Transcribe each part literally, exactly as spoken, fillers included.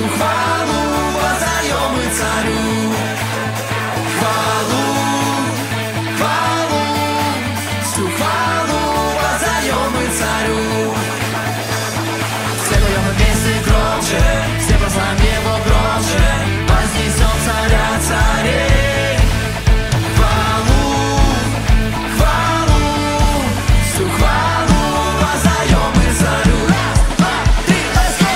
хвалу воздаем мы царю. Хвалу, хвалу, всю хвалу воздаем мы царю. Все поем вместе громче, все прославим его громче, вознесем царя царей. Хвалу, хвалу, всю хвалу воздаем мы царю. Раз, два, три, let's go!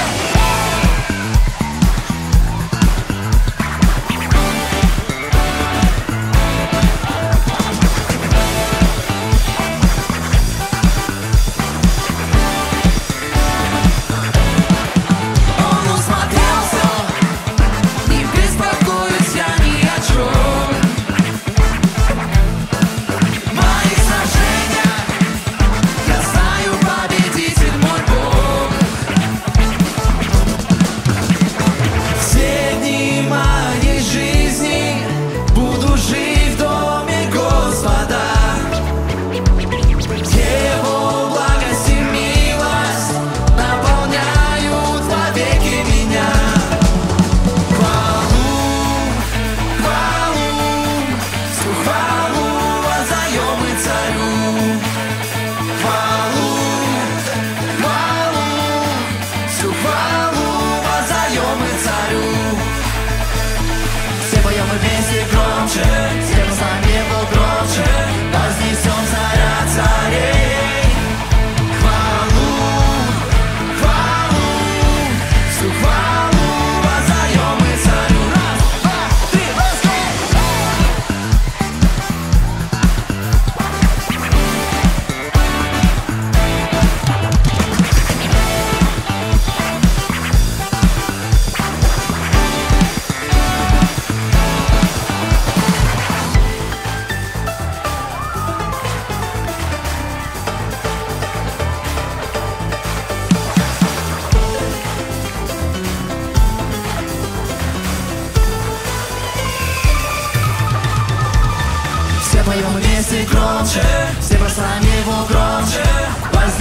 Он усмотрел всё, не беспокоюсь я ни о чем. В моих сражениях я знаю, победитель мой Бог. Все дни моей жизни буду жить в доме Господа. Его благость и милость наполняют вовеки меня. Хвалу, хвалу, всю хвалу воздаем мы царю. Хвалу, хвалу, всю хвалу воздаем мы царю. Все поем мы вместе громче, все прославим его громче, вознесем царя царей. Хвалу, хвалу, всю хвалу воздаем мы царю. Раз, два, три, let's go! Все поем вместе громче, все прославим его громче,